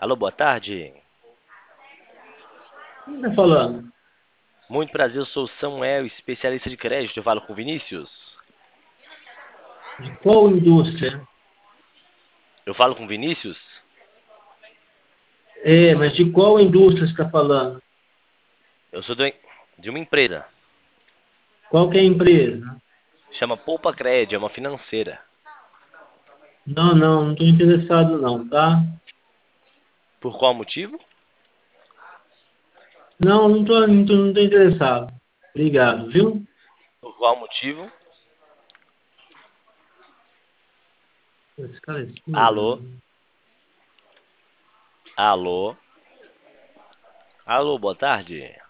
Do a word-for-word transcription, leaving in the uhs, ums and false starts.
Alô, boa tarde. Quem tá falando? Muito prazer, eu sou o Samuel, especialista de crédito. Eu falo com o Vinícius? De qual indústria? Eu falo com o Vinícius? É, mas de qual indústria você está falando? Eu sou do- de uma empresa. Qual que é a empresa? Chama Poupa Cred, é uma financeira. Não, não, não estou interessado não, tá? Por qual motivo? Não, não estou não tô, não tô interessado. Obrigado, viu? Por qual motivo? Esse cara é surdo, Alô? né? Alô? Alô, boa tarde.